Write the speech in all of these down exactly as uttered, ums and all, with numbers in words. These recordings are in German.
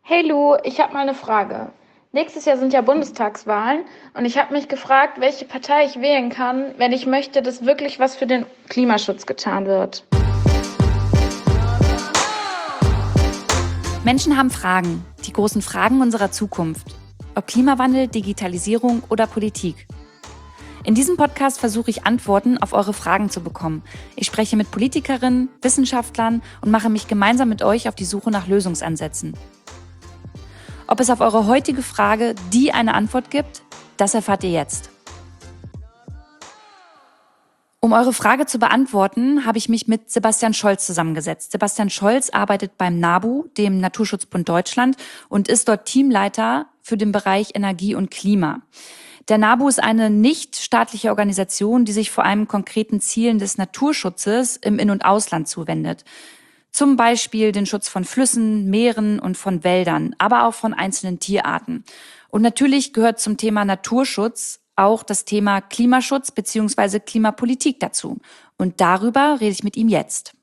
Hey Lu, ich habe mal eine Frage. Nächstes Jahr sind ja Bundestagswahlen und ich habe mich gefragt, welche Partei ich wählen kann, wenn ich möchte, dass wirklich was für den Klimaschutz getan wird. Menschen haben Fragen, die großen Fragen unserer Zukunft. Ob Klimawandel, Digitalisierung oder Politik. In diesem Podcast versuche ich Antworten auf eure Fragen zu bekommen. Ich spreche mit Politikerinnen, Wissenschaftlern und mache mich gemeinsam mit euch auf die Suche nach Lösungsansätzen. Ob es auf eure heutige Frage die eine Antwort gibt, das erfahrt ihr jetzt. Um eure Frage zu beantworten, habe ich mich mit Sebastian Scholz zusammengesetzt. Sebastian Scholz arbeitet beim NABU, dem Naturschutzbund Deutschland, und ist dort Teamleiter für den Bereich Energie und Klima. Der NABU ist eine nichtstaatliche Organisation, die sich vor allem konkreten Zielen des Naturschutzes im In- und Ausland zuwendet. Zum Beispiel den Schutz von Flüssen, Meeren und von Wäldern, aber auch von einzelnen Tierarten. Und natürlich gehört zum Thema Naturschutz auch das Thema Klimaschutz bzw. Klimapolitik dazu. Und darüber rede ich mit ihm jetzt.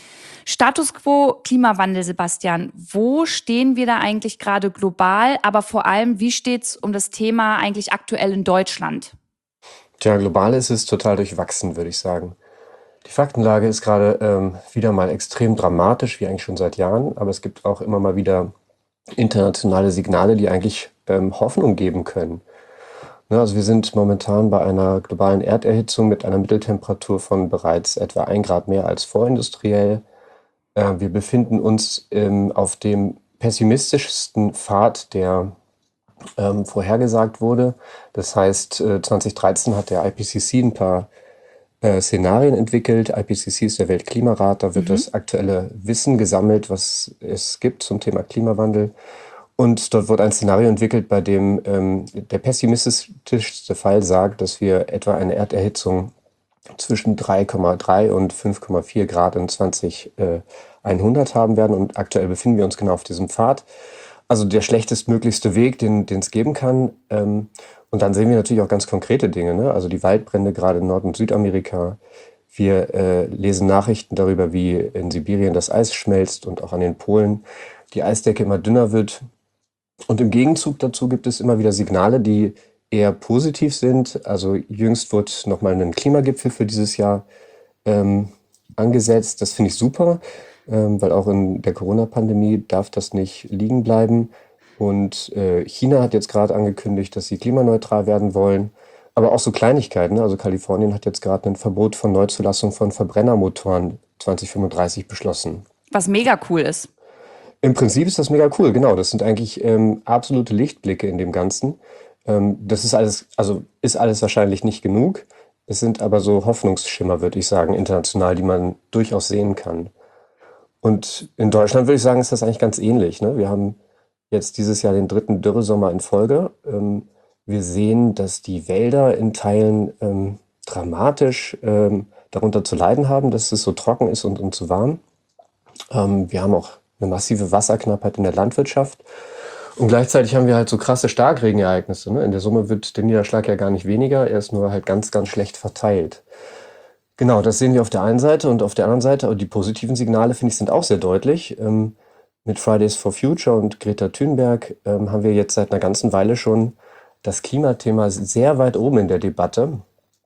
Status quo Klimawandel, Sebastian. Wo stehen wir da eigentlich gerade global? Aber vor allem, wie steht's um das Thema eigentlich aktuell in Deutschland? Tja, global ist es total durchwachsen, würde ich sagen. Die Faktenlage ist gerade ähm, wieder mal extrem dramatisch, wie eigentlich schon seit Jahren. Aber es gibt auch immer mal wieder internationale Signale, die eigentlich ähm, Hoffnung geben können. Ne, also wir sind momentan bei einer globalen Erderhitzung mit einer Mitteltemperatur von bereits etwa ein Grad mehr als vorindustriell. Äh, wir befinden uns ähm, auf dem pessimistischsten Pfad, der ähm, vorhergesagt wurde. Das heißt, äh, zwanzig dreizehn hat der I P C C ein paar äh, Szenarien entwickelt. I P C C ist der Weltklimarat, da wird Mhm. das aktuelle Wissen gesammelt, was es gibt zum Thema Klimawandel. Und dort wird ein Szenario entwickelt, bei dem ähm, der pessimistischste Fall sagt, dass wir etwa eine Erderhitzung zwischen drei Komma drei und fünf Komma vier Grad in zweitausendeinhundert haben werden. Und aktuell befinden wir uns genau auf diesem Pfad. Also der schlechtestmöglichste Weg, den den es geben kann. Ähm, und dann sehen wir natürlich auch ganz konkrete Dinge, ne? Also die Waldbrände gerade in Nord- und Südamerika. Wir äh, lesen Nachrichten darüber, wie in Sibirien das Eis schmelzt und auch an den Polen die Eisdecke immer dünner wird. Und im Gegenzug dazu gibt es immer wieder Signale, die eher positiv sind. Also jüngst wurde nochmal ein Klimagipfel für dieses Jahr ähm, angesetzt. Das finde ich super, ähm, weil auch in der Corona-Pandemie darf das nicht liegen bleiben. Und äh, China hat jetzt gerade angekündigt, dass sie klimaneutral werden wollen. Aber auch so Kleinigkeiten, ne? Also Kalifornien hat jetzt gerade ein Verbot von Neuzulassung von Verbrennermotoren zwanzig fünfunddreißig beschlossen. Was mega cool ist. Im Prinzip ist das mega cool, genau. Das sind eigentlich ähm, absolute Lichtblicke in dem Ganzen. Ähm, das ist alles, also ist alles wahrscheinlich nicht genug. Es sind aber so Hoffnungsschimmer, würde ich sagen, international, die man durchaus sehen kann. Und in Deutschland würde ich sagen, ist das eigentlich ganz ähnlich, ne? Wir haben jetzt dieses Jahr den dritten Dürresommer in Folge. Ähm, wir sehen, dass die Wälder in Teilen ähm, dramatisch ähm, darunter zu leiden haben, dass es so trocken ist und, und zu warm. Ähm, wir haben auch eine massive Wasserknappheit in der Landwirtschaft. Und gleichzeitig haben wir halt so krasse Starkregenereignisse, ne? In der Summe wird der Niederschlag ja gar nicht weniger, er ist nur halt ganz, ganz schlecht verteilt. Genau, das sehen wir auf der einen Seite und auf der anderen Seite, aber die positiven Signale, finde ich, sind auch sehr deutlich. Ähm, mit Fridays for Future und Greta Thunberg ähm, haben wir jetzt seit einer ganzen Weile schon das Klimathema sehr weit oben in der Debatte.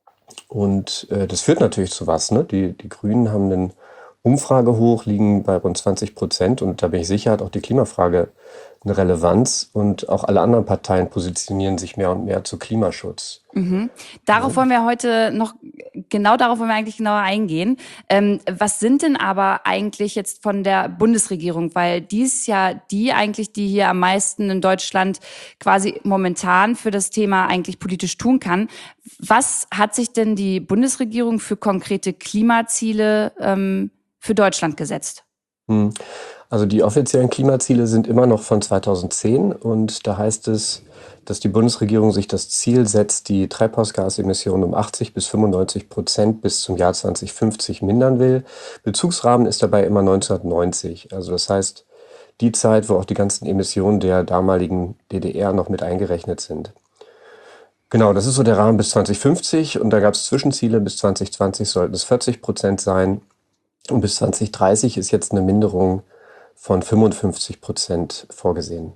Und äh, das führt natürlich zu was, ne? Die, die Grünen haben einen Umfragehoch, liegen bei rund zwanzig Prozent. Und da bin ich sicher, hat auch die Klimafrage eine Relevanz. Und auch alle anderen Parteien positionieren sich mehr und mehr zu Klimaschutz. Mhm. Darauf wollen wir heute noch, genau darauf wollen wir eigentlich genauer eingehen. Ähm, was sind denn aber eigentlich jetzt von der Bundesregierung? Weil die ist ja die eigentlich, die hier am meisten in Deutschland quasi momentan für das Thema eigentlich politisch tun kann. Was hat sich denn die Bundesregierung für konkrete Klimaziele ähm, für Deutschland gesetzt? Hm. Also die offiziellen Klimaziele sind immer noch von zweitausendzehn und da heißt es, dass die Bundesregierung sich das Ziel setzt, die Treibhausgasemissionen um achtzig bis fünfundneunzig Prozent bis zum Jahr zweitausendfünfzig mindern will. Bezugsrahmen ist dabei immer neunzehnhundertneunzig. Also das heißt, die Zeit, wo auch die ganzen Emissionen der damaligen D D R noch mit eingerechnet sind. Genau, das ist so der Rahmen bis zweitausendfünfzig und da gab es Zwischenziele. Bis zweitausendzwanzig sollten es vierzig Prozent sein und bis zweitausenddreißig ist jetzt eine Minderung von fünfundfünfzig Prozent vorgesehen.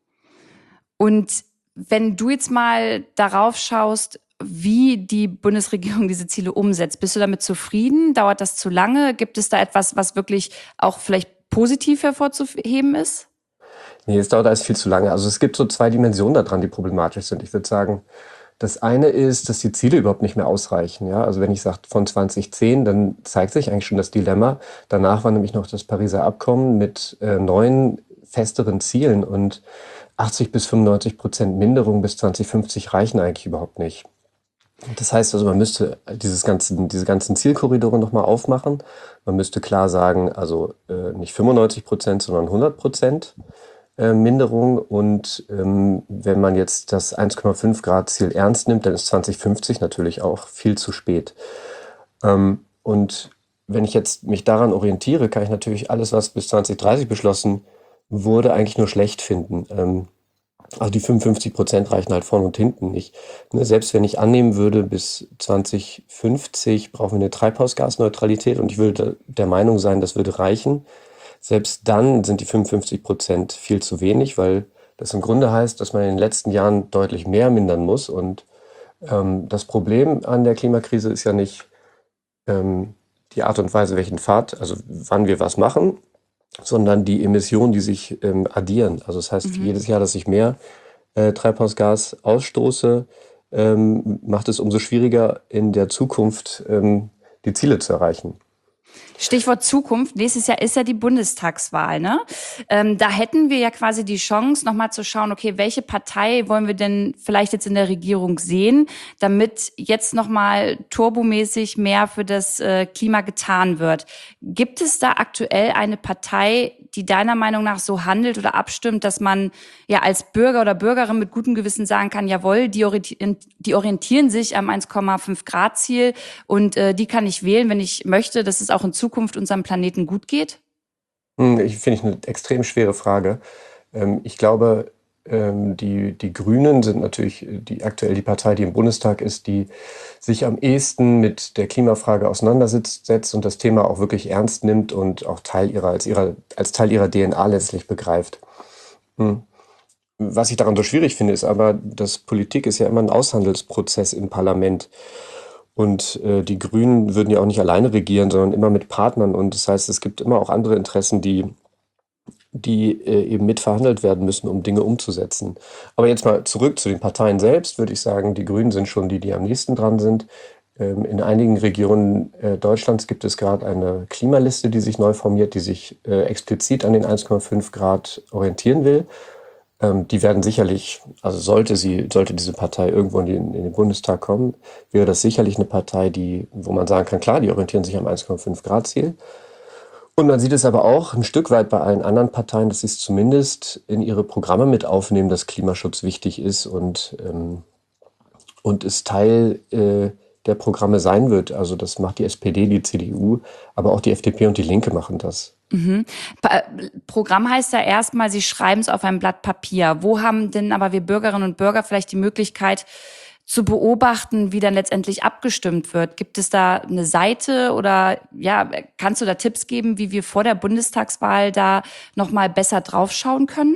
Und wenn du jetzt mal darauf schaust, wie die Bundesregierung diese Ziele umsetzt, bist du damit zufrieden? Dauert das zu lange? Gibt es da etwas, was wirklich auch vielleicht positiv hervorzuheben ist? Nee, es dauert alles viel zu lange. Also es gibt so zwei Dimensionen daran, die problematisch sind. Ich würde sagen, das eine ist, dass die Ziele überhaupt nicht mehr ausreichen. Ja? Also wenn ich sage von zwanzig zehn, dann zeigt sich eigentlich schon das Dilemma. Danach war nämlich noch das Pariser Abkommen mit äh, neuen, festeren Zielen und achtzig bis fünfundneunzig Prozent Minderung bis zwanzig fünfzig reichen eigentlich überhaupt nicht. Das heißt also, man müsste dieses ganzen, diese ganzen Zielkorridore nochmal aufmachen. Man müsste klar sagen, also äh, nicht fünfundneunzig Prozent, sondern hundert Prozent äh, Minderung. Und ähm, wenn man jetzt das eins Komma fünf Grad Ziel ernst nimmt, dann ist zwanzig fünfzig natürlich auch viel zu spät. Ähm, und wenn ich jetzt mich daran orientiere, kann ich natürlich alles, was bis zwanzig dreißig beschlossen wurde, eigentlich nur schlecht finden. Ähm, Also die fünfundfünfzig Prozent reichen halt vorne und hinten nicht. Ne, selbst wenn ich annehmen würde, bis zwanzig fünfzig brauchen wir eine Treibhausgasneutralität und ich würde der Meinung sein, das würde reichen. Selbst dann sind die fünfundfünfzig Prozent viel zu wenig, weil das im Grunde heißt, dass man in den letzten Jahren deutlich mehr mindern muss. Und ähm, das Problem an der Klimakrise ist ja nicht ähm, die Art und Weise, welchen Pfad, also wann wir was machen, sondern die Emissionen, die sich ähm, addieren. Also das heißt, Mhm. jedes Jahr, dass ich mehr äh, Treibhausgas ausstoße, ähm, macht es umso schwieriger, in der Zukunft ähm, die Ziele zu erreichen. Stichwort Zukunft. Nächstes Jahr ist ja die Bundestagswahl, ne? Ähm, da hätten wir ja quasi die Chance, nochmal zu schauen, okay, welche Partei wollen wir denn vielleicht jetzt in der Regierung sehen, damit jetzt nochmal turbomäßig mehr für das äh, Klima getan wird. Gibt es da aktuell eine Partei, die deiner Meinung nach so handelt oder abstimmt, dass man ja als Bürger oder Bürgerin mit gutem Gewissen sagen kann, jawohl, die orientieren, die orientieren sich am eins Komma fünf Grad Ziel und äh, die kann ich wählen, wenn ich möchte, dass es auch in Zukunft unserem Planeten gut geht? Hm, Ich finde ich eine extrem schwere Frage. Ähm, ich glaube, ähm, die, die Grünen sind natürlich die, aktuell die Partei, die im Bundestag ist, die sich am ehesten mit der Klimafrage auseinandersetzt setzt und das Thema auch wirklich ernst nimmt und auch Teil ihrer, als, ihrer, als Teil ihrer D N A letztlich begreift. Hm. Was ich daran so schwierig finde, ist aber, dass Politik ist ja immer ein Aushandelsprozess im Parlament. Und äh, die Grünen würden ja auch nicht alleine regieren, sondern immer mit Partnern. Und das heißt, es gibt immer auch andere Interessen, die, die äh, eben mitverhandelt werden müssen, um Dinge umzusetzen. Aber jetzt mal zurück zu den Parteien selbst, würde ich sagen, die Grünen sind schon die, die am nächsten dran sind. Ähm, in einigen Regionen äh, Deutschlands gibt es gerade eine Klimaliste, die sich neu formiert, die sich äh, explizit an den eins Komma fünf Grad orientieren will. Ähm, die werden sicherlich, also sollte sie, sollte diese Partei irgendwo in den, in den Bundestag kommen, wäre das sicherlich eine Partei, die, wo man sagen kann, klar, die orientieren sich am eins Komma fünf Grad Ziel. Und man sieht es aber auch ein Stück weit bei allen anderen Parteien, dass sie es zumindest in ihre Programme mit aufnehmen, dass Klimaschutz wichtig ist und, ähm, und es Teil äh, der Programme sein wird. Also das macht die S P D, die C D U, aber auch die F D P und die Linke machen das. Mhm. Pa- Programm heißt ja erstmal, Sie schreiben es auf ein Blatt Papier. Wo haben denn aber wir Bürgerinnen und Bürger vielleicht die Möglichkeit zu beobachten, wie dann letztendlich abgestimmt wird? Gibt es da eine Seite oder ja, kannst du da Tipps geben, wie wir vor der Bundestagswahl da nochmal besser draufschauen können?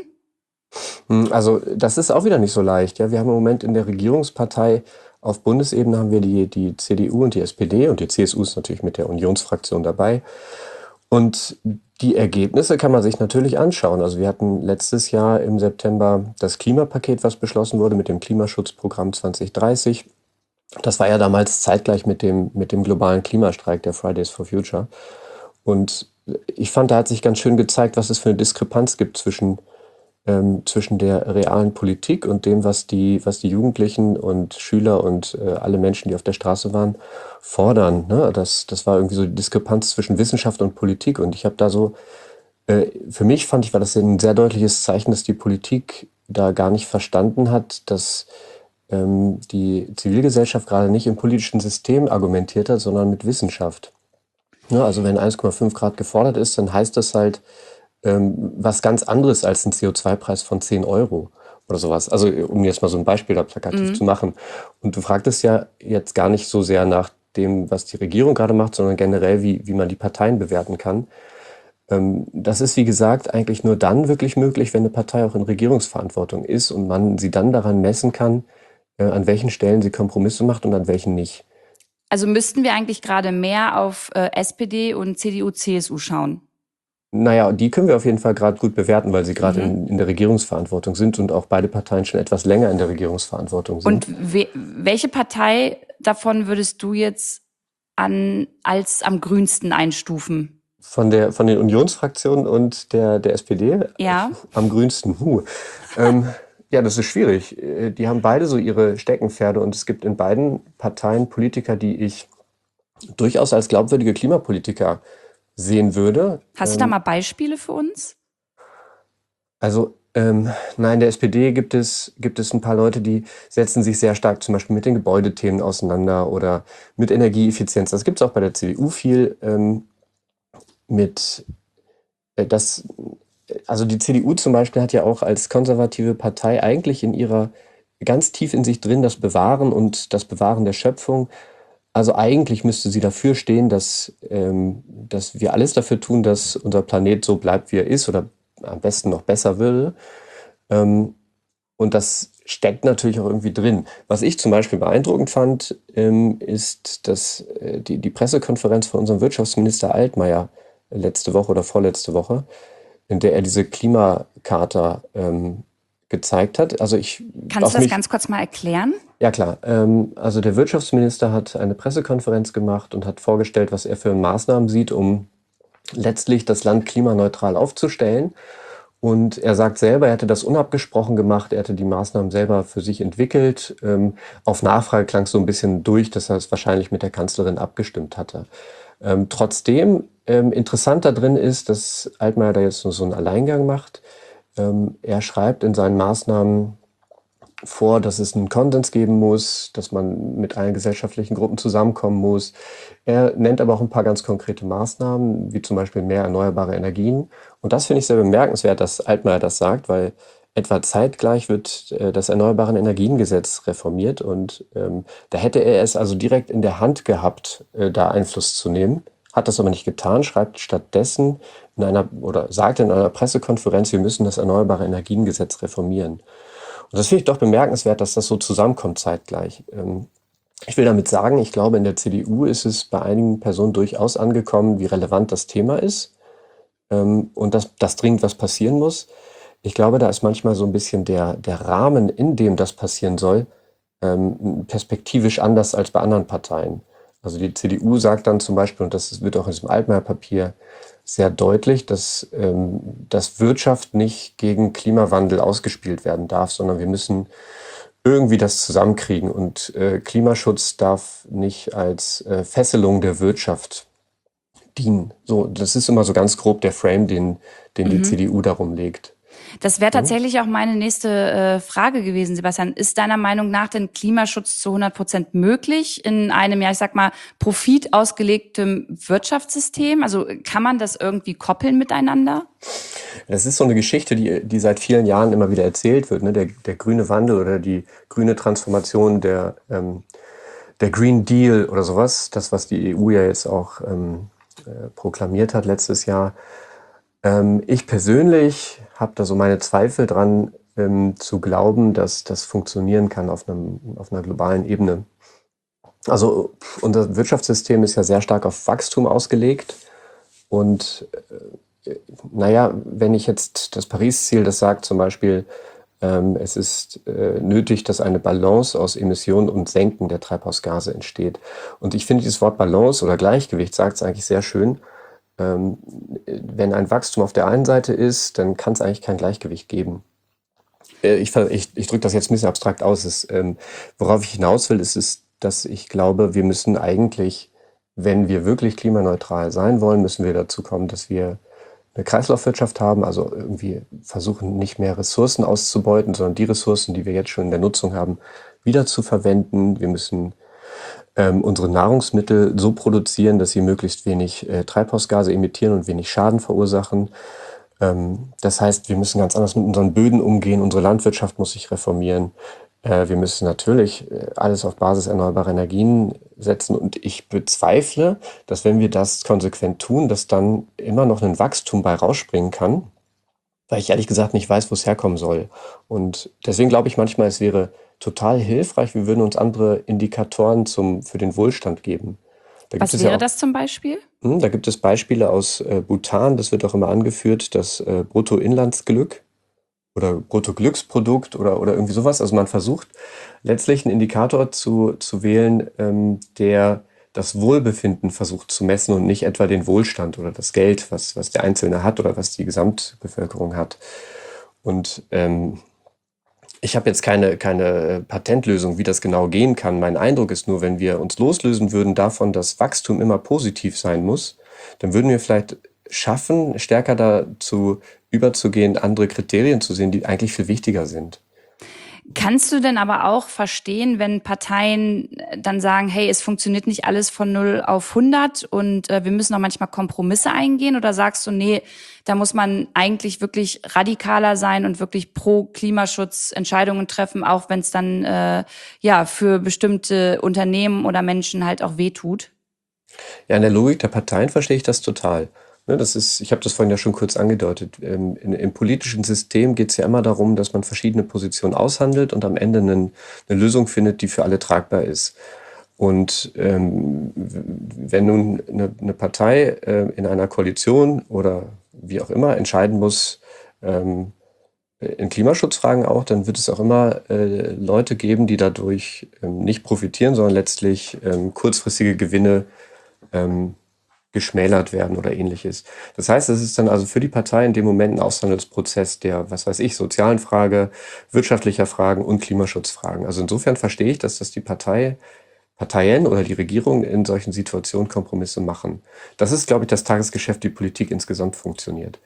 Hm, Also das ist auch wieder nicht so leicht. Ja, wir haben im Moment in der Regierungspartei auf Bundesebene haben wir die, die C D U und die S P D und die C S U ist natürlich mit der Unionsfraktion dabei. Und die Ergebnisse kann man sich natürlich anschauen. Also wir hatten letztes Jahr im September das Klimapaket, was beschlossen wurde mit dem Klimaschutzprogramm zwanzig dreißig. Das war ja damals zeitgleich mit dem, mit dem globalen Klimastreik der Fridays for Future. Und ich fand, da hat sich ganz schön gezeigt, was es für eine Diskrepanz gibt zwischen ähm, zwischen der realen Politik und dem, was die, was die Jugendlichen und Schüler und äh, alle Menschen, die auf der Straße waren, fordern. Ne? Das, das war irgendwie so die Diskrepanz zwischen Wissenschaft und Politik. Und ich habe da so, äh, für mich fand ich, war das ein sehr deutliches Zeichen, dass die Politik da gar nicht verstanden hat, dass ähm, die Zivilgesellschaft gerade nicht im politischen System argumentiert hat, sondern mit Wissenschaft. Ja, also wenn eins Komma fünf Grad gefordert ist, dann heißt das halt, ähm, was ganz anderes als ein C O zwei Preis von zehn Euro oder sowas. Also um jetzt mal so ein Beispiel da plakativ Mhm. zu machen. Und du fragtest ja jetzt gar nicht so sehr nach dem, was die Regierung gerade macht, sondern generell, wie, wie man die Parteien bewerten kann. Ähm, das ist, wie gesagt, eigentlich nur dann wirklich möglich, wenn eine Partei auch in Regierungsverantwortung ist und man sie dann daran messen kann, äh, an welchen Stellen sie Kompromisse macht und an welchen nicht. Also müssten wir eigentlich gerade mehr auf äh, S P D und C D U, C S U schauen? Naja, die können wir auf jeden Fall gerade gut bewerten, weil sie gerade Mhm. in, in der Regierungsverantwortung sind und auch beide Parteien schon etwas länger in der Regierungsverantwortung Und sind. we welche Partei davon würdest du jetzt an, als am grünsten einstufen? Von der, von den Unionsfraktionen und der, der S P D Ja. am grünsten. Huh. Ähm, ja, das ist schwierig. Äh, Die haben beide so ihre Steckenpferde und es gibt in beiden Parteien Politiker, die ich durchaus als glaubwürdige Klimapolitiker sehen würde. Hast du da Ähm, mal Beispiele für uns? also, ähm, nein, in der S P D gibt es, gibt es ein paar Leute, die setzen sich sehr stark zum Beispiel mit den Gebäudethemen auseinander oder mit Energieeffizienz. Das gibt es auch bei der C D U viel. Ähm, mit äh, das, also die C D U zum Beispiel hat ja auch als konservative Partei eigentlich in ihrer ganz tief in sich drin das Bewahren und das Bewahren der Schöpfung. Also eigentlich müsste sie dafür stehen, dass, ähm, dass wir alles dafür tun, dass unser Planet so bleibt, wie er ist oder am besten noch besser würde. Ähm, und das steckt natürlich auch irgendwie drin. Was ich zum Beispiel beeindruckend fand, ähm, ist, dass äh, die, die Pressekonferenz von unserem Wirtschaftsminister Altmaier letzte Woche oder vorletzte Woche, in der er diese Klimakarte ähm, gezeigt hat. Also ich Kannst auf du das mich, ganz kurz mal erklären? ja klar, ähm, also der Wirtschaftsminister hat eine Pressekonferenz gemacht und hat vorgestellt, was er für Maßnahmen sieht, um letztlich das Land klimaneutral aufzustellen. Und er sagt selber, er hätte das unabgesprochen gemacht, er hätte die Maßnahmen selber für sich entwickelt. Ähm, auf Nachfrage klang es so ein bisschen durch, dass er es wahrscheinlich mit der Kanzlerin abgestimmt hatte. Ähm, trotzdem ähm, interessant da drin ist, dass Altmaier da jetzt nur so einen Alleingang macht. Ähm, er schreibt in seinen Maßnahmen vor, dass es einen Konsens geben muss, dass man mit allen gesellschaftlichen Gruppen zusammenkommen muss. Er nennt aber auch ein paar ganz konkrete Maßnahmen, wie zum Beispiel mehr erneuerbare Energien. Und das finde ich sehr bemerkenswert, dass Altmaier das sagt, weil etwa zeitgleich wird äh, das Erneuerbare Energiengesetz reformiert und ähm, da hätte er es also direkt in der Hand gehabt, äh, da Einfluss zu nehmen, hat das aber nicht getan, schreibt stattdessen in einer oder sagt in einer Pressekonferenz, wir müssen das Erneuerbare Energiengesetz reformieren. Und das finde ich doch bemerkenswert, dass das so zusammenkommt zeitgleich. Ähm, ich will damit sagen, ich glaube, in der C D U ist es bei einigen Personen durchaus angekommen, wie relevant das Thema ist ähm, und dass, dass dringend was passieren muss. Ich glaube, da ist manchmal so ein bisschen der, der Rahmen, in dem das passieren soll, ähm, perspektivisch anders als bei anderen Parteien. Also die C D U sagt dann zum Beispiel, und das wird auch in diesem Altmaier-Papier sehr deutlich, dass, ähm, dass Wirtschaft nicht gegen Klimawandel ausgespielt werden darf, sondern wir müssen irgendwie das zusammenkriegen. Und äh, Klimaschutz darf nicht als äh, Fesselung der Wirtschaft dienen. So, das ist immer so ganz grob der Frame, den, den die Mhm. C D U darum legt. Das wäre Ja? tatsächlich auch meine nächste äh, Frage gewesen, Sebastian. Ist deiner Meinung nach denn Klimaschutz zu hundert Prozent möglich in einem, ja, ich sag mal, profitausgelegtem Wirtschaftssystem? Also kann man das irgendwie koppeln miteinander? Das ist so eine Geschichte, die, die seit vielen Jahren immer wieder erzählt wird, ne? Der, der grüne Wandel oder die grüne Transformation, der, ähm, der Green Deal oder sowas, das, was die E U ja jetzt auch ähm, äh, proklamiert hat letztes Jahr. Ähm, ich persönlich habe da so meine Zweifel dran, ähm, zu glauben, dass das funktionieren kann auf einem, auf einer globalen Ebene. Also unser Wirtschaftssystem ist ja sehr stark auf Wachstum ausgelegt und äh, naja, wenn ich jetzt das Paris-Ziel, das sagt zum Beispiel, ähm, es ist äh, nötig, dass eine Balance aus Emissionen und Senken der Treibhausgase entsteht. Und ich finde, dieses Wort Balance oder Gleichgewicht sagt es eigentlich sehr schön. Ähm, wenn ein Wachstum auf der einen Seite ist, dann kann es eigentlich kein Gleichgewicht geben. Äh, ich ich, ich drücke das jetzt ein bisschen abstrakt aus. Es, ähm, worauf ich hinaus will, ist, ist, dass ich glaube, wir müssen eigentlich, wenn wir wirklich klimaneutral sein wollen, müssen wir dazu kommen, dass wir eine Kreislaufwirtschaft haben, also irgendwie versuchen, nicht mehr Ressourcen auszubeuten, sondern die Ressourcen, die wir jetzt schon in der Nutzung haben, wieder zu verwenden. Wir müssen ähm, unsere Nahrungsmittel so produzieren, dass sie möglichst wenig äh, Treibhausgase emittieren und wenig Schaden verursachen. Ähm, das heißt, wir müssen ganz anders mit unseren Böden umgehen. Unsere Landwirtschaft muss sich reformieren. Äh, wir müssen natürlich äh, alles auf Basis erneuerbarer Energien setzen. Und ich bezweifle, dass wenn wir das konsequent tun, dass dann immer noch ein Wachstum bei rausspringen kann, weil ich ehrlich gesagt nicht weiß, wo es herkommen soll. Und deswegen glaube ich manchmal, es wäre total hilfreich, wir würden uns andere Indikatoren zum, für den Wohlstand geben. Da gibt Was es ja wäre auch, das zum Beispiel? hm, da gibt es Beispiele aus äh, Bhutan, das wird auch immer angeführt, das äh, Bruttoinlandsglück oder Bruttoglücksprodukt oder, oder irgendwie sowas. Also man versucht letztlich einen Indikator zu, zu wählen, ähm, der das Wohlbefinden versucht zu messen und nicht etwa den Wohlstand oder das Geld, was, was der Einzelne hat oder was die Gesamtbevölkerung hat. Und ähm, ich habe jetzt keine, keine äh, Patentlösung, wie das genau gehen kann. Mein Eindruck ist nur, wenn wir uns loslösen würden davon, dass Wachstum immer positiv sein muss, dann würden wir vielleicht schaffen, stärker dazu überzugehen, andere Kriterien zu sehen, die eigentlich viel wichtiger sind. Kannst du denn aber auch verstehen, wenn Parteien dann sagen, hey, es funktioniert nicht alles von null auf hundert und äh, wir müssen auch manchmal Kompromisse eingehen? Oder sagst du, nee, da muss man eigentlich wirklich radikaler sein und wirklich pro Klimaschutz Entscheidungen treffen, auch wenn es dann äh, ja für bestimmte Unternehmen oder Menschen halt auch wehtut? Ja, in der Logik der Parteien verstehe ich das total. Ne, das ist, ich habe das vorhin ja schon kurz angedeutet. Ähm, in, im politischen System geht es ja immer darum, dass man verschiedene Positionen aushandelt und am Ende einen, eine Lösung findet, die für alle tragbar ist. Und ähm, wenn nun eine, eine Partei äh, in einer Koalition oder wie auch immer entscheiden muss, ähm, in Klimaschutzfragen auch, dann wird es auch immer äh, Leute geben, die dadurch ähm, nicht profitieren, sondern letztlich ähm, kurzfristige Gewinne ähm, geschmälert werden oder ähnliches. Das heißt, es ist dann also für die Partei in dem Moment ein Aushandelsprozess der, was weiß ich, sozialen Frage, wirtschaftlicher Fragen und Klimaschutzfragen. Also insofern verstehe ich, dass das die Partei, Parteien oder die Regierung in solchen Situationen Kompromisse machen. Das ist, glaube ich, das Tagesgeschäft, wie Politik insgesamt funktioniert.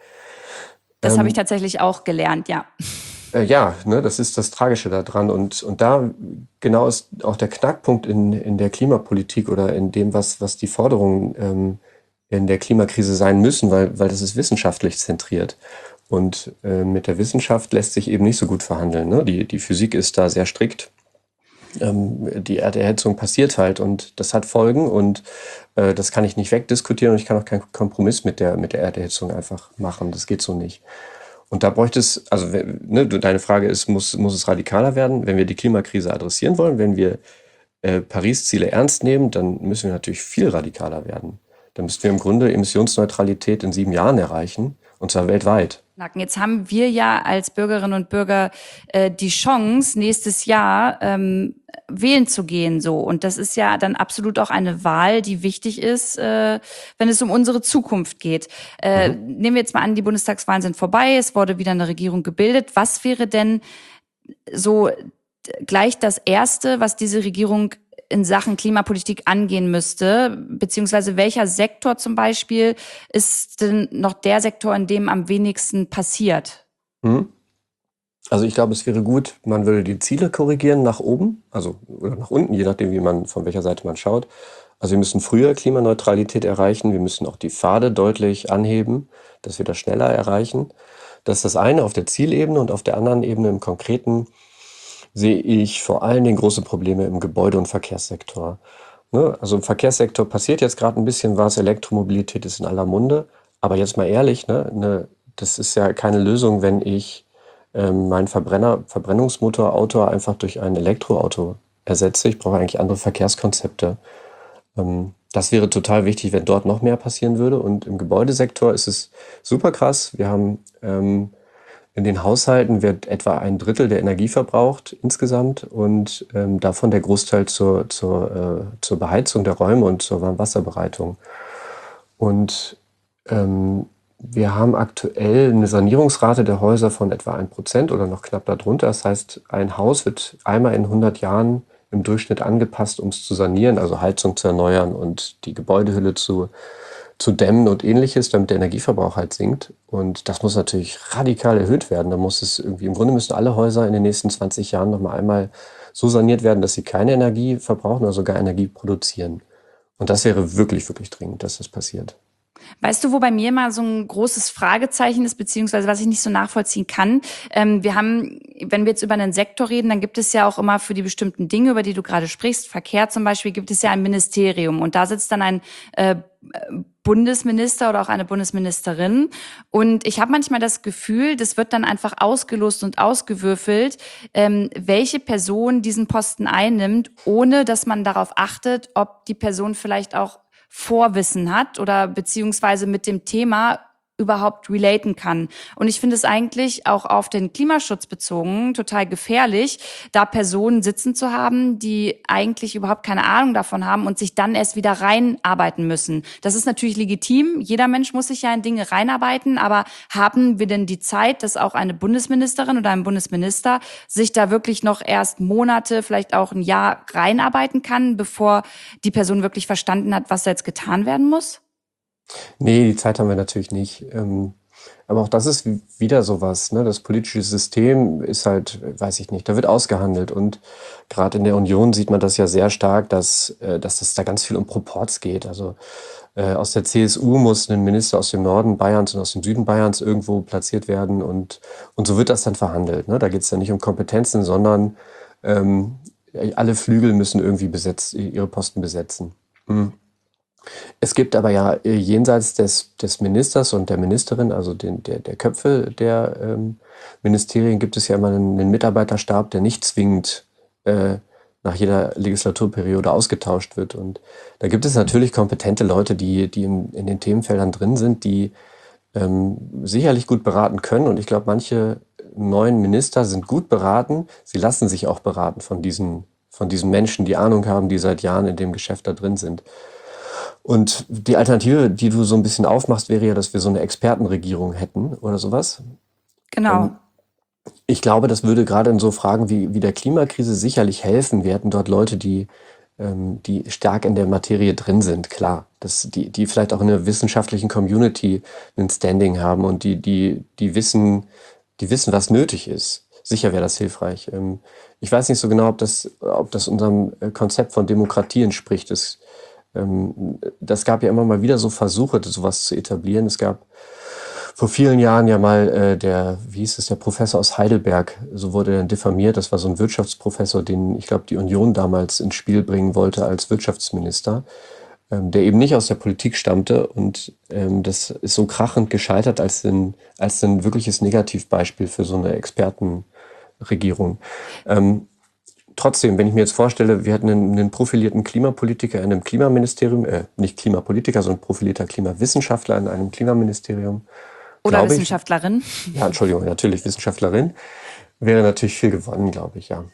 Das habe ich Ähm, tatsächlich auch gelernt, ja. Äh, ja, ne, das ist das Tragische daran. Und, und da genau ist auch der Knackpunkt in, in der Klimapolitik oder in dem, was, was die Forderungen ähm, in der Klimakrise sein müssen, weil, weil das ist wissenschaftlich zentriert. Und äh, mit der Wissenschaft lässt sich eben nicht so gut verhandeln. Ne? Die, die Physik ist da sehr strikt. Ähm, die Erderhitzung passiert halt und das hat Folgen und äh, das kann ich nicht wegdiskutieren und ich kann auch keinen Kompromiss mit der, mit der Erderhitzung einfach machen. Das geht so nicht. Und da bräuchte es, also ne, deine Frage ist, muss, muss es radikaler werden? Wenn wir die Klimakrise adressieren wollen, wenn wir äh, Paris-Ziele ernst nehmen, dann müssen wir natürlich viel radikaler werden. Dann müssten wir im Grunde Emissionsneutralität in sieben Jahren erreichen, und zwar weltweit. Jetzt haben wir ja als Bürgerinnen und Bürger äh, die Chance, nächstes Jahr ähm, wählen zu gehen. So. Und das ist ja dann absolut auch eine Wahl, die wichtig ist, äh, wenn es um unsere Zukunft geht. Äh, Mhm. nehmen wir jetzt mal an, die Bundestagswahlen sind vorbei, es wurde wieder eine Regierung gebildet. Was wäre denn so gleich das Erste, was diese Regierung in Sachen Klimapolitik angehen müsste? Beziehungsweise welcher Sektor zum Beispiel ist denn noch der Sektor, in dem am wenigsten passiert? Mhm. Also ich glaube, es wäre gut, man würde die Ziele korrigieren nach oben, also oder nach unten, je nachdem, wie man, von welcher Seite man schaut. Also wir müssen früher Klimaneutralität erreichen, wir müssen auch die Pfade deutlich anheben, dass wir das schneller erreichen. Das ist das eine auf der Zielebene und auf der anderen Ebene im Konkreten sehe ich vor allen Dingen große Probleme im Gebäude- und Verkehrssektor. Ne? Also im Verkehrssektor passiert jetzt gerade ein bisschen was, Elektromobilität ist in aller Munde, aber jetzt mal ehrlich, ne, ne, das ist ja keine Lösung, wenn ich ähm, mein Verbrenner, Verbrennungsmotorauto einfach durch ein Elektroauto ersetze. Ich brauche eigentlich andere Verkehrskonzepte. Ähm, das wäre total wichtig, wenn dort noch mehr passieren würde. Und im Gebäudesektor ist es super krass. Wir haben ähm, in den Haushalten wird etwa ein Drittel der Energie verbraucht insgesamt und ähm, davon der Großteil zur, zur, äh, zur Beheizung der Räume und zur Warmwasserbereitung. Und ähm, wir haben aktuell eine Sanierungsrate der Häuser von etwa ein Prozent oder noch knapp darunter. Das heißt, ein Haus wird einmal in hundert Jahren im Durchschnitt angepasst, um es zu sanieren, also Heizung zu erneuern und die Gebäudehülle zu, zu dämmen und ähnliches, damit der Energieverbrauch halt sinkt. Und das muss natürlich radikal erhöht werden. Da muss es irgendwie, im Grunde müssen alle Häuser in den nächsten zwanzig Jahren nochmal einmal so saniert werden, dass sie keine Energie verbrauchen oder sogar Energie produzieren. Und das wäre wirklich, wirklich dringend, dass das passiert. Weißt du, wo bei mir mal so ein großes Fragezeichen ist, beziehungsweise was ich nicht so nachvollziehen kann? Ähm, wir haben wenn wir jetzt über einen Sektor reden, dann gibt es ja auch immer für die bestimmten Dinge, über die du gerade sprichst, Verkehr zum Beispiel, gibt es ja ein Ministerium und da sitzt dann ein äh, Bundesminister oder auch eine Bundesministerin. Und ich habe manchmal das Gefühl, das wird dann einfach ausgelost und ausgewürfelt, ähm, welche Person diesen Posten einnimmt, ohne dass man darauf achtet, ob die Person vielleicht auch Vorwissen hat oder beziehungsweise mit dem Thema überhaupt relaten kann. Und ich finde es eigentlich auch auf den Klimaschutz bezogen total gefährlich, da Personen sitzen zu haben, die eigentlich überhaupt keine Ahnung davon haben und sich dann erst wieder reinarbeiten müssen. Das ist natürlich legitim. Jeder Mensch muss sich ja in Dinge reinarbeiten. Aber haben wir denn die Zeit, dass auch eine Bundesministerin oder ein Bundesminister sich da wirklich noch erst Monate, vielleicht auch ein Jahr reinarbeiten kann, bevor die Person wirklich verstanden hat, was da jetzt getan werden muss? Nee, die Zeit haben wir natürlich nicht. Ähm, aber auch das ist wieder sowas, ne? Das politische System ist halt, weiß ich nicht, da wird ausgehandelt. Und gerade in der Union sieht man das ja sehr stark, dass, äh, dass es da ganz viel um Proports geht. Also äh, aus der C S U muss ein Minister aus dem Norden Bayerns und aus dem Süden Bayerns irgendwo platziert werden. Und, und so wird das dann verhandelt. Ne? Da geht es ja nicht um Kompetenzen, sondern ähm, alle Flügel müssen irgendwie besetzt, ihre Posten besetzen. Hm. Es gibt aber ja äh, jenseits des, des Ministers und der Ministerin, also den, der, der Köpfe der ähm, Ministerien, gibt es ja immer einen, einen Mitarbeiterstab, der nicht zwingend äh, nach jeder Legislaturperiode ausgetauscht wird. Und da gibt es natürlich kompetente Leute, die, die in, in den Themenfeldern drin sind, die ähm, sicherlich gut beraten können. Und ich glaube, manche neuen Minister sind gut beraten. Sie lassen sich auch beraten von diesen, von diesen Menschen, die Ahnung haben, die seit Jahren in dem Geschäft da drin sind. Und die Alternative, die du so ein bisschen aufmachst, wäre ja, dass wir so eine Expertenregierung hätten oder sowas. Genau. Ähm, ich glaube, das würde gerade in so Fragen wie, wie der Klimakrise sicherlich helfen. Wir hätten dort Leute, die, ähm, die stark in der Materie drin sind, klar. Das, die, die vielleicht auch in der wissenschaftlichen Community ein Standing haben und die, die, die wissen, die wissen, was nötig ist. Sicher wäre das hilfreich. Ähm, ich weiß nicht so genau, ob das, ob das unserem Konzept von Demokratie entspricht. Das, ähm, das gab ja immer mal wieder so Versuche, sowas zu etablieren. Es gab vor vielen Jahren ja mal äh, der, wie hieß es, der Professor aus Heidelberg, so wurde er dann diffamiert. Das war so ein Wirtschaftsprofessor, den ich glaube die Union damals ins Spiel bringen wollte als Wirtschaftsminister, ähm, der eben nicht aus der Politik stammte. Und ähm, das ist so krachend gescheitert als ein, als ein wirkliches Negativbeispiel für so eine Expertenregierung. Ähm, Trotzdem, wenn ich mir jetzt vorstelle, wir hätten einen, einen profilierten Klimapolitiker in einem Klimaministerium, äh, nicht Klimapolitiker, sondern profilierter Klimawissenschaftler in einem Klimaministerium. Oder ich, Wissenschaftlerin. Ja, Entschuldigung, natürlich Wissenschaftlerin. Wäre natürlich viel gewonnen, glaube ich, ja.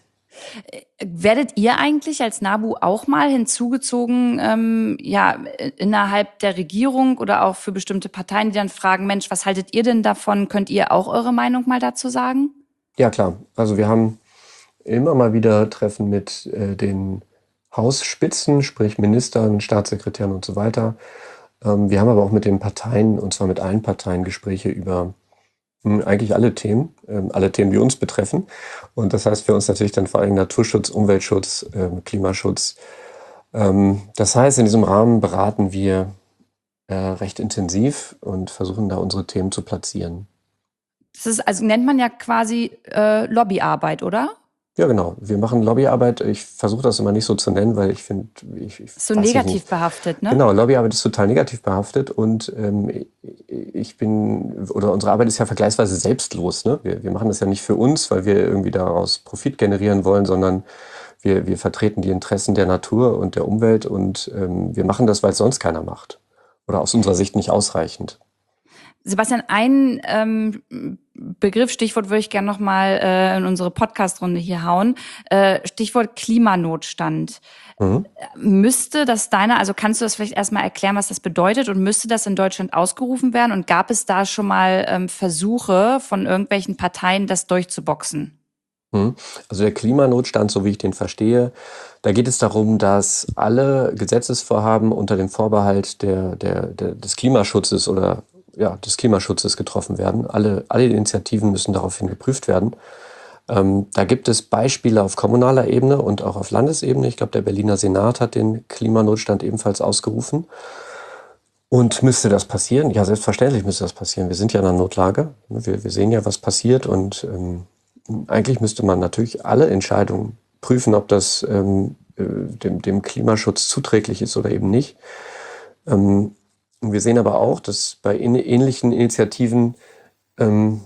Werdet ihr eigentlich als NABU auch mal hinzugezogen, ähm, ja, innerhalb der Regierung oder auch für bestimmte Parteien, die dann fragen, Mensch, was haltet ihr denn davon? Könnt ihr auch eure Meinung mal dazu sagen? Ja, klar. Also wir haben immer mal wieder Treffen mit äh, den Hausspitzen, sprich Ministern, Staatssekretären und so weiter. Ähm, wir haben aber auch mit den Parteien, und zwar mit allen Parteien, Gespräche über mh, eigentlich alle Themen, ähm, alle Themen, die uns betreffen. Und das heißt für uns natürlich dann vor allem Naturschutz, Umweltschutz, ähm, Klimaschutz. Ähm, das heißt, in diesem Rahmen beraten wir äh, recht intensiv und versuchen da unsere Themen zu platzieren. Das ist, also nennt man ja quasi äh, Lobbyarbeit, oder? Ja, genau. Wir machen Lobbyarbeit. Ich versuche das immer nicht so zu nennen, weil ich finde, ich, ich So weiß ich negativ nicht. behaftet, ne? Genau, Lobbyarbeit ist total negativ behaftet und ähm, ich bin, oder unsere Arbeit ist ja vergleichsweise selbstlos. Ne? Wir, wir machen das ja nicht für uns, weil wir irgendwie daraus Profit generieren wollen, sondern wir, wir vertreten die Interessen der Natur und der Umwelt und ähm, wir machen das, weil es sonst keiner macht. Oder aus unserer Sicht nicht ausreichend. Sebastian, ein ähm, Begriff, Stichwort würde ich gerne noch mal äh, in unsere Podcast-Runde hier hauen. Äh, Stichwort Klimanotstand. Mhm. Müsste das deiner, also kannst du das vielleicht erstmal erklären, was das bedeutet und müsste das in Deutschland ausgerufen werden? Und gab es da schon mal ähm, Versuche von irgendwelchen Parteien, das durchzuboxen? Mhm. Also der Klimanotstand, so wie ich den verstehe, da geht es darum, dass alle Gesetzesvorhaben unter dem Vorbehalt der, der, der, des Klimaschutzes oder ja, des Klimaschutzes getroffen werden. Alle, alle Initiativen müssen daraufhin geprüft werden. Ähm, da gibt es Beispiele auf kommunaler Ebene und auch auf Landesebene. Ich glaube, der Berliner Senat hat den Klimanotstand ebenfalls ausgerufen. Und müsste das passieren? Ja, selbstverständlich müsste das passieren. Wir sind ja in einer Notlage. Wir, wir sehen ja, was passiert und ähm, eigentlich müsste man natürlich alle Entscheidungen prüfen, ob das ähm, äh, dem, dem Klimaschutz zuträglich ist oder eben nicht. Ähm, wir sehen aber auch, dass bei in, ähnlichen Initiativen ähm,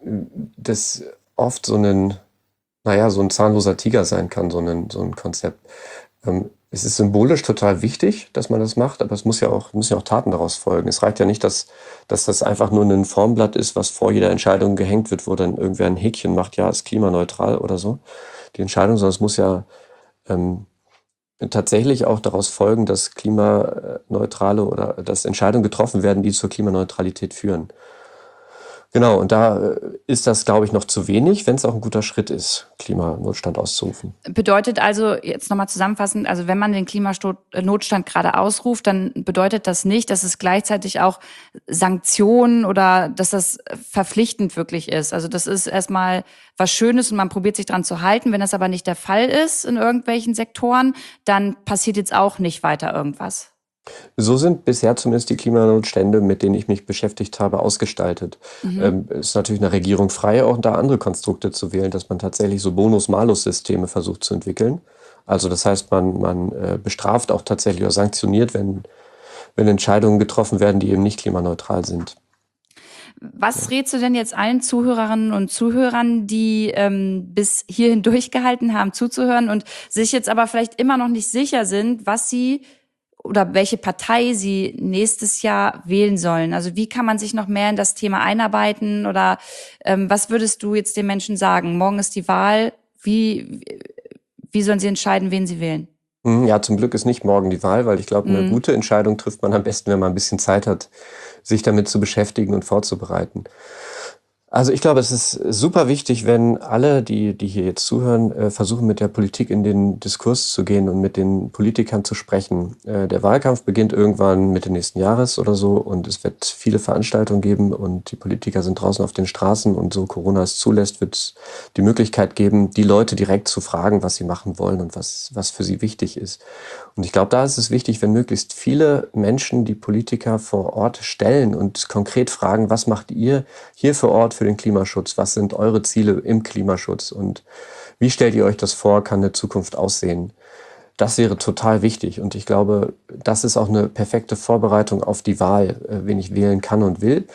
das oft so ein, naja, so ein zahnloser Tiger sein kann, so ein, so ein Konzept. Ähm, es ist symbolisch total wichtig, dass man das macht, aber es muss ja auch, müssen ja auch Taten daraus folgen. Es reicht ja nicht, dass, dass das einfach nur ein Formblatt ist, was vor jeder Entscheidung gehängt wird, wo dann irgendwer ein Häkchen macht, ja, ist klimaneutral oder so, die Entscheidung, sondern es muss ja ähm, tatsächlich auch daraus folgen, dass klimaneutrale oder dass Entscheidungen getroffen werden, die zur Klimaneutralität führen. Genau, und da ist das, glaube ich, noch zu wenig, wenn es auch ein guter Schritt ist, Klimanotstand auszurufen. Bedeutet also, jetzt nochmal zusammenfassend, also wenn man den Klimanotstand gerade ausruft, dann bedeutet das nicht, dass es gleichzeitig auch Sanktionen oder dass das verpflichtend wirklich ist. Also das ist erstmal was Schönes und man probiert sich dran zu halten. Wenn das aber nicht der Fall ist in irgendwelchen Sektoren, dann passiert jetzt auch nicht weiter irgendwas. So sind bisher zumindest die Klimanotstände, mit denen ich mich beschäftigt habe, ausgestaltet. Mhm. Ähm, es ist natürlich einer Regierung frei, auch da andere Konstrukte zu wählen, dass man tatsächlich so Bonus-Malus-Systeme versucht zu entwickeln. Also das heißt, man, man äh, bestraft auch tatsächlich oder sanktioniert, wenn, wenn Entscheidungen getroffen werden, die eben nicht klimaneutral sind. Was rätst du denn jetzt allen Zuhörerinnen und Zuhörern, die ähm, bis hierhin durchgehalten haben, zuzuhören und sich jetzt aber vielleicht immer noch nicht sicher sind, was sie oder welche Partei sie nächstes Jahr wählen sollen? Also wie kann man sich noch mehr in das Thema einarbeiten oder ähm, was würdest du jetzt den Menschen sagen? Morgen ist die Wahl. Wie, wie sollen sie entscheiden, wen sie wählen? Ja, zum Glück ist nicht morgen die Wahl, weil ich glaube, eine Mhm. gute Entscheidung trifft man am besten, wenn man ein bisschen Zeit hat, sich damit zu beschäftigen und vorzubereiten. Also ich glaube, es ist super wichtig, wenn alle, die, die hier jetzt zuhören, äh, versuchen, mit der Politik in den Diskurs zu gehen und mit den Politikern zu sprechen. Äh, der Wahlkampf beginnt irgendwann Mitte nächsten Jahres oder so und es wird viele Veranstaltungen geben und die Politiker sind draußen auf den Straßen und so Corona es zulässt, wird es die Möglichkeit geben, die Leute direkt zu fragen, was sie machen wollen und was, was für sie wichtig ist. Und ich glaube, da ist es wichtig, wenn möglichst viele Menschen die Politiker vor Ort stellen und konkret fragen, was macht ihr hier vor Ort für den Klimaschutz? Was sind eure Ziele im Klimaschutz? Und wie stellt ihr euch das vor, kann eine Zukunft aussehen? Das wäre total wichtig. Und ich glaube, das ist auch eine perfekte Vorbereitung auf die Wahl, wen ich wählen kann und will.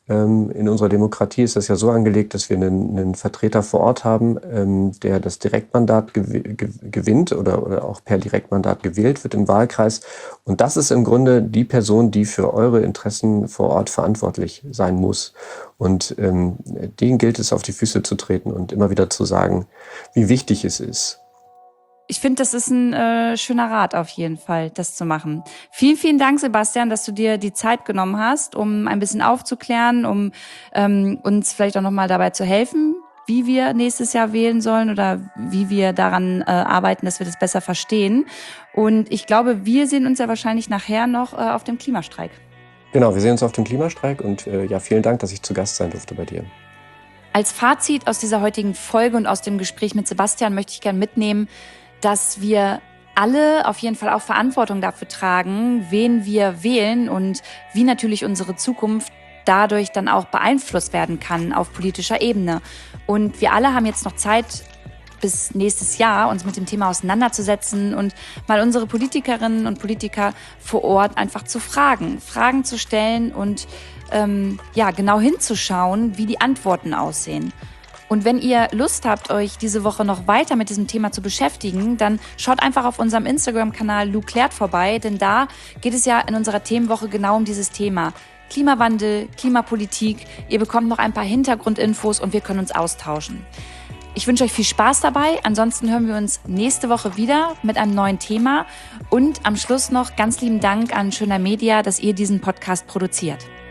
In unserer Demokratie ist das ja so angelegt, dass wir einen, einen Vertreter vor Ort haben, der das Direktmandat gewinnt oder, oder auch per Direktmandat gewählt wird im Wahlkreis. Und das ist im Grunde die Person, die für eure Interessen vor Ort verantwortlich sein muss. Und ähm, denen gilt es, auf die Füße zu treten und immer wieder zu sagen, wie wichtig es ist. Ich finde, das ist ein äh, schöner Rat auf jeden Fall, das zu machen. Vielen, vielen Dank, Sebastian, dass du dir die Zeit genommen hast, um ein bisschen aufzuklären, um ähm, uns vielleicht auch nochmal dabei zu helfen, wie wir nächstes Jahr wählen sollen oder wie wir daran äh, arbeiten, dass wir das besser verstehen. Und ich glaube, wir sehen uns ja wahrscheinlich nachher noch äh, auf dem Klimastreik. Genau, wir sehen uns auf dem Klimastreik und äh, ja, vielen Dank, dass ich zu Gast sein durfte bei dir. Als Fazit aus dieser heutigen Folge und aus dem Gespräch mit Sebastian möchte ich gerne mitnehmen, dass wir alle auf jeden Fall auch Verantwortung dafür tragen, wen wir wählen und wie natürlich unsere Zukunft dadurch dann auch beeinflusst werden kann auf politischer Ebene. Und wir alle haben jetzt noch Zeit bis nächstes Jahr, uns mit dem Thema auseinanderzusetzen und mal unsere Politikerinnen und Politiker vor Ort einfach zu fragen, Fragen zu stellen und ähm, ja, genau hinzuschauen, wie die Antworten aussehen. Und wenn ihr Lust habt, euch diese Woche noch weiter mit diesem Thema zu beschäftigen, dann schaut einfach auf unserem Instagram-Kanal Lou Klärt vorbei, denn da geht es ja in unserer Themenwoche genau um dieses Thema. Klimawandel, Klimapolitik, ihr bekommt noch ein paar Hintergrundinfos und wir können uns austauschen. Ich wünsche euch viel Spaß dabei, ansonsten hören wir uns nächste Woche wieder mit einem neuen Thema und am Schluss noch ganz lieben Dank an Schöner Media, dass ihr diesen Podcast produziert.